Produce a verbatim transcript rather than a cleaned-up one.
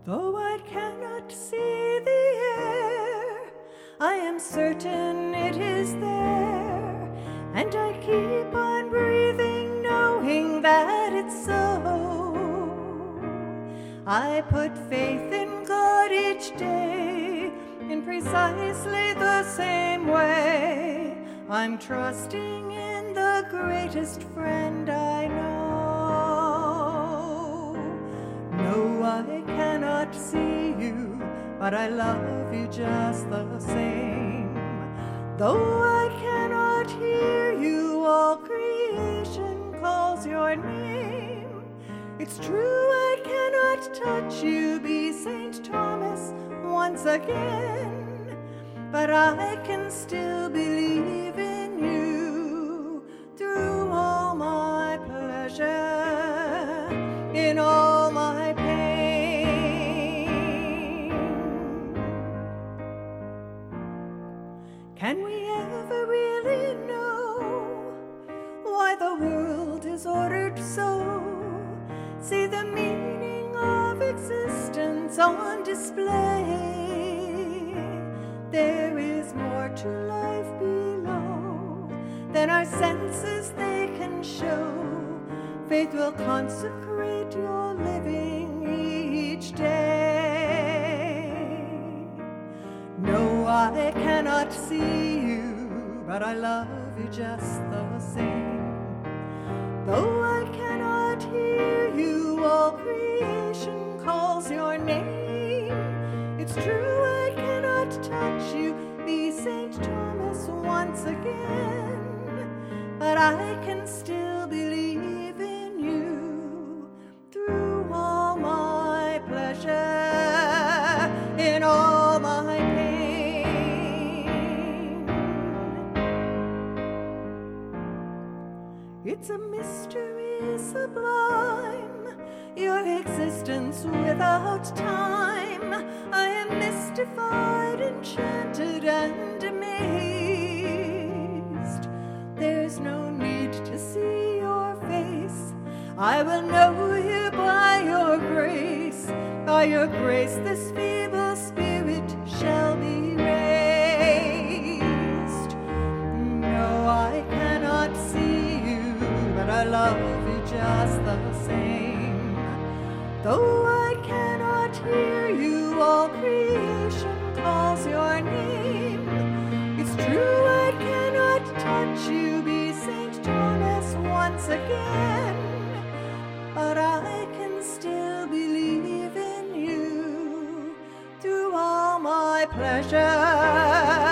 Though I cannot see the air, I am certain it is there, and I keep on breathing knowing that it's so. I put faith in God each day in precisely the same way. I'm trusting in the greatest friend I know. No, I cannot see you, but I love you just the same. Though I cannot hear you, all creation calls your name. It's true I cannot touch you, be Saint Thomas once again, but I can still believe in you through all my pleasure, in all my pain. Can we ever really know why the world is ordered so? See the meaning of existence on display. There is more to life below than our senses they can show. Faith will consecrate your living each day. No, I cannot see you, but I love you just the same. Though I cannot hear you, all creation calls your name. It's true I cannot touch you, be Saint Thomas once again, but I can still believe in you through all my pleasure, in all my pain. It's a mystery sublime, your existence without time. I am mystified, enchanted, and amazed. There's no need to see your face. I will know you by your grace. By your grace this feeble spirit shall be raised. No, I cannot see you, but I love you just the same. Though I cannot hear you, all creation calls your name. It's true I cannot touch you, be Saint Thomas once again, but I can still believe in you through all my pleasure.